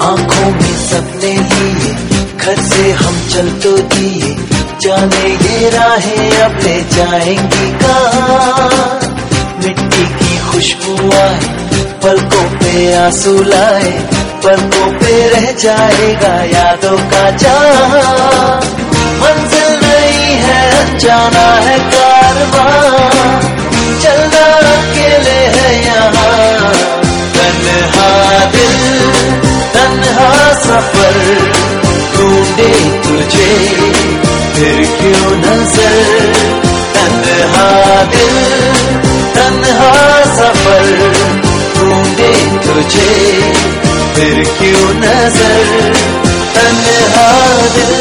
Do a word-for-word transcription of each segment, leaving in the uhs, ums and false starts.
आंखों में सपने लिए घर से हम चल तो दिए, जाने ये राहें अब ले जाएंगी कहाँ। मिट्टी की खुशबू आए, पलकों पे आंसू लाए, पलकों पे रह जाएगा यादों का जहां। मंजिल नहीं है जाना है कारवां, चलना अकेले है यहाँ। तन्हा दिल तन्हा सफर ढूंढे तुझे फिर क्यों नजर। तन्हा दिल तन्हा सफर ढूंढे तुझे फिर क्यों नजर। तन्हा दिल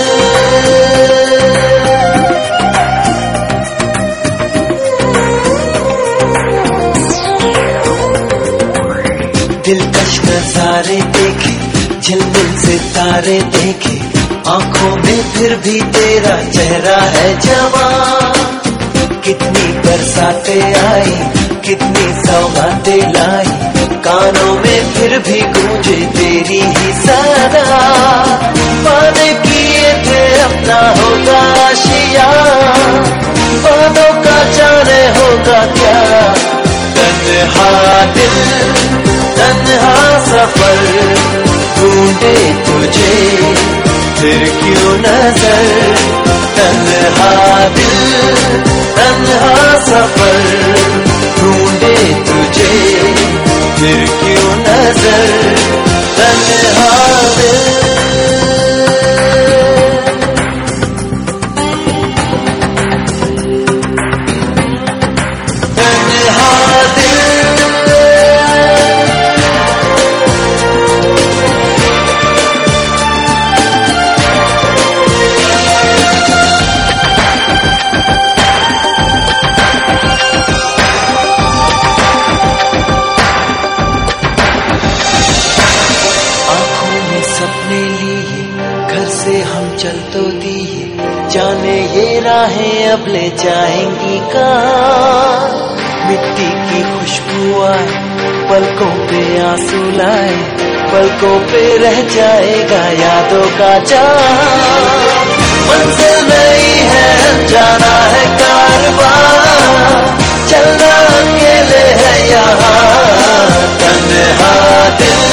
दिलकश नजारे देखे, झिलमिल सितारे देखे, आंखों में फिर भी तेरा चेहरा है जवां। कितनी बरसातें आई, कितनी सौगातें लाई, कानों में फिर भी गूंजे तेरी ही सदा। वादे किए थे अपना होगा आशिया, वादों का जाने होगा क्या। तन्हा दिल तन्हा सफर ढूंढे तुझे फिर क्यों नजर। तन्हा दिल तन्हा सफर ढूंढे तुझे फिर क्यों नजर। तन्हा दिल सपने लिए घर से हम चल तो दिए, जाने ये राहें अब ले जाएंगी कहाँ। मिट्टी की खुशबू आए, पलकों पे आंसू लाए, पलकों पे रह जाएगा यादों का जहां। मंजिल नहीं है जाना है कारवां, चलना अकेले है यहाँ। तन्हा दिल